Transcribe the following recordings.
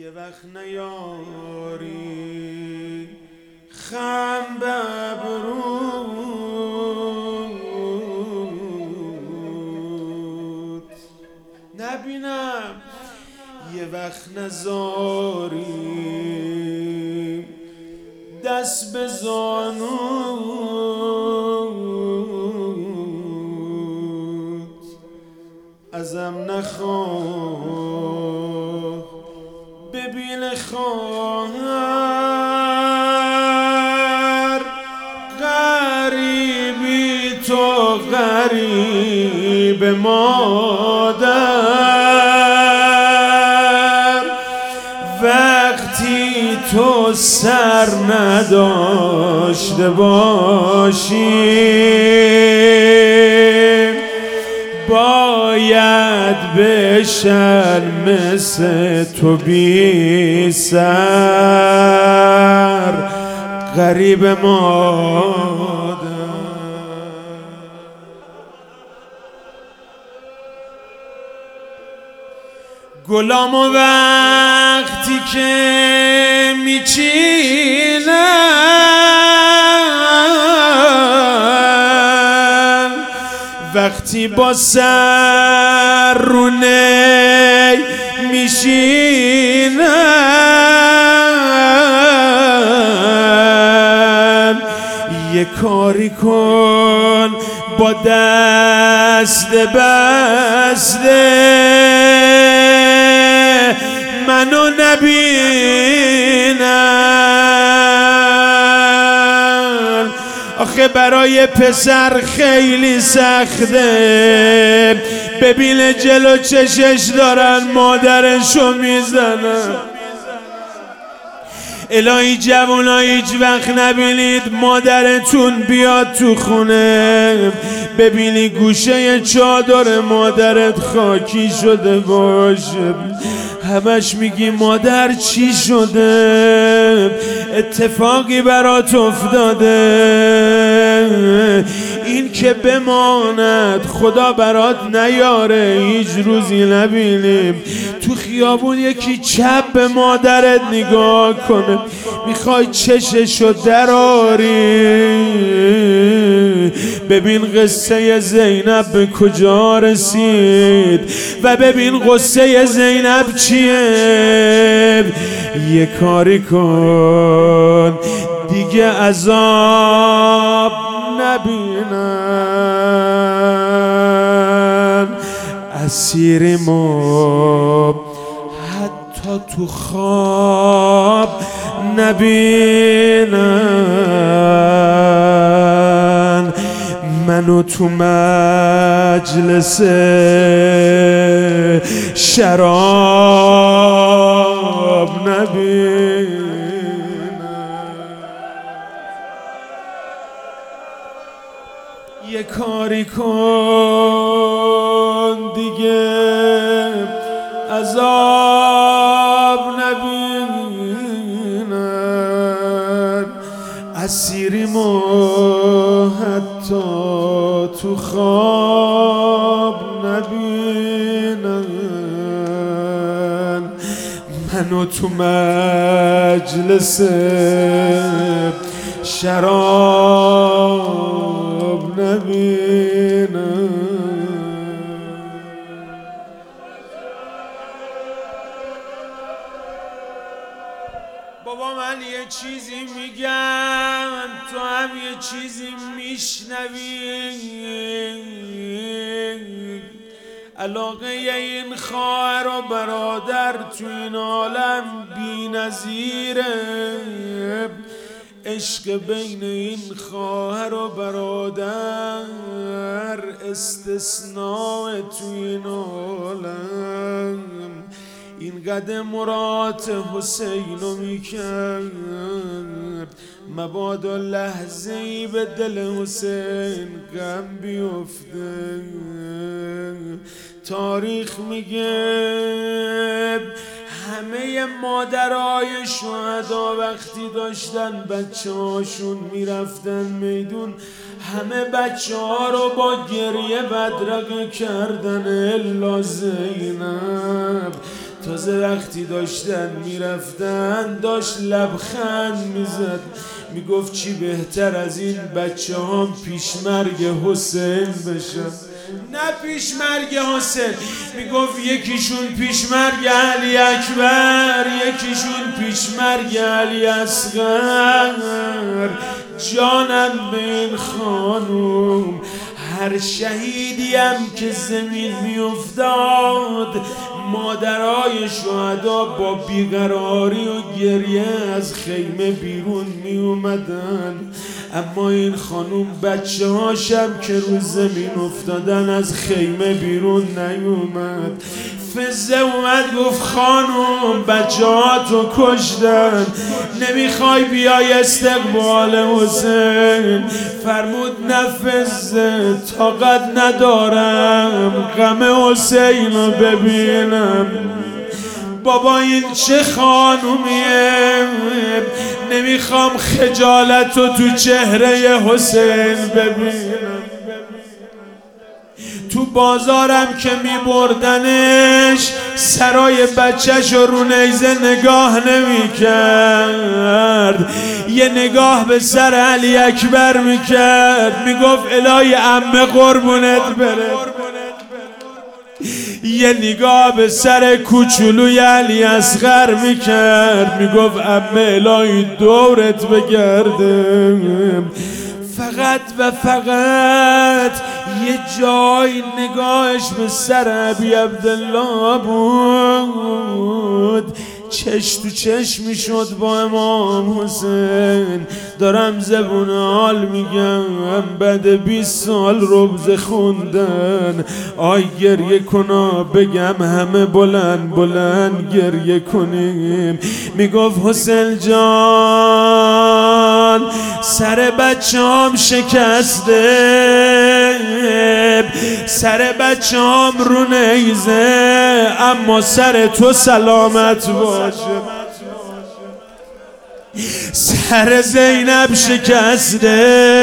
یه وقت نیاری خم ببرود نبینم یه وقت نزاری دست به زانود ازم نخواه ببین خواهر غریبی تو غریب مادر وقتی تو سر نداشته باشی باید بشن مثل تو بی سر غریب مادر گلامو وقتی که میچینم وقتی با سر رو نی میشینم یه کاری کن با دست بسته منو نبینن آخه برای پسر خیلی سخته ببین جلو چشش دارن مادرشو میزنن الهی جوونا هیچ وقت نبینید مادرتون بیاد تو خونه ببینی گوشه چادر مادرت خاکی شده باشه همش میگی مادر چی شده اتفاقی برات افتاده این که بماند خدا برات نیاره هیچ روزی نبینیم تو خیابون یکی چپ به مادرت نگاه کنه میخوای چششو دراری ببین قصه زینب به کجا رسید و ببین قصه زینب چیه یه کاری کن دیگه عذاب نبینن اسیر ما حتی تو خواب نبینن منو تو مجلس شراب نبینن یه کاری کن دیگه عذاب نبینن اسیری ما حتی تو خواب نبینن منو تو مجلس شراب نبینن بابا من یه چیزی میگم تو هم یه چیزی میشنوی علاقه این خواهر و برادر تو این عالم بی نظیره عشق بین این خواهر و برادر استثناء تو این عالم این قدر مراد حسینو میکرد مبادا لحظه ای به دل حسین غم بیفته تاریخ میگه همه مادرای شهدا وقتی داشتن بچه هاشون میرفتن میدون همه بچه ها رو با گریه بدرقه کردن الا زینب تازه وقتی داشتن میرفتن داشت لبخند میزد، میگفت چی بهتر از این بچه هم پیشمرگ حسین بشن. نه پیشمرگ حسین، میگفت یکیشون پیشمرگ علی اکبر، یکیشون پیشمرگ علی اصغر. جانم به این خانوم، هر شهیدی هم که زمین میافتاد مادرای شهدا با بیقراری و گریه از خیمه بیرون می اومدن، اما این خانوم بچه هاشم که رو زمین افتادن از خیمه بیرون نیومد. فزه اومد گفت خانوم بچه ها تو کشتن، نمیخوای بیای استقبال حسین؟ فرمود نه فزه، طاقت ندارم غم حسین رو ببینم. بابا این چه خانومیه، نمیخوام خجالت رو تو چهره حسین ببینم. تو بازارم که می بردنش سرای بچهش رو نیزه نگاه نمی کرد، یه نگاه به سر علی اکبر می کرد، می گفت الهی عمه قربونت بره. یه نگاه به سر کوچولوی علی اصغر می کرد، می گفت عمه الهی دورت بگرده. فقط و فقط یه جای نگاهش به سر ابی عبدالله بود، چش تو چش میشد با امام حسین. دارم زبون حال میگم، بعد 20 سال ربز خوندن. آی گریه کنا بگم همه بلند بلند گریه کنیم. میگفت حسین جان سر بچه هم شکسته، سر بچه هم رو نیزه، اما سر تو سلامت باشه. سر زینب شکسته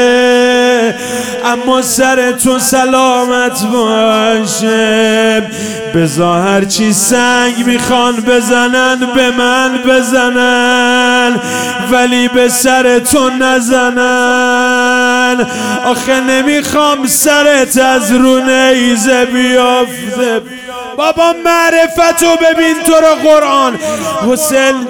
اما سر تو سلامت باشه. بذار هرچی سنگ میخوان بزنن به من بزنن، ولی به سر تو نزنن. آخه نمیخوام سرت از رو نیزه بیافته. بابا معرفتو ببین تو رو قرآن. حسین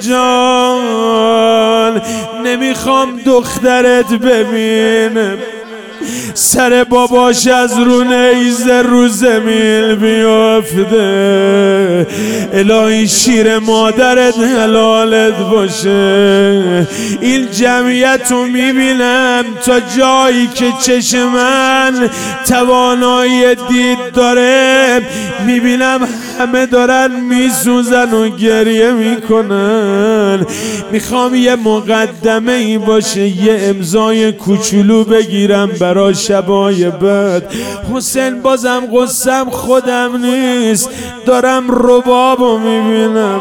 جان نمیخوام دخترت ببینم سر باباش از رو نیزه رو زمین بیافته. الهی شیر مادرت حلالت باشه. این جمعیت رو میبینم تا جایی که چشم من توانایی دید داره، میبینم همه دارن میسوزن و گریه میکنن. میخوام یه مقدمه ای باشه، یه امضای کوچولو بگیرم برای شبای بعد. حسین بازم قصم خودم نیست، دارم ربابو میبینم.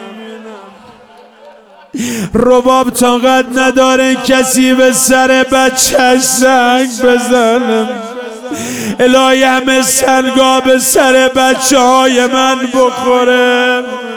رباب طاقت نداره کسی به سر بچهش سنگ بزنم. الهی همه سنگا به سر بچه های من بخوره.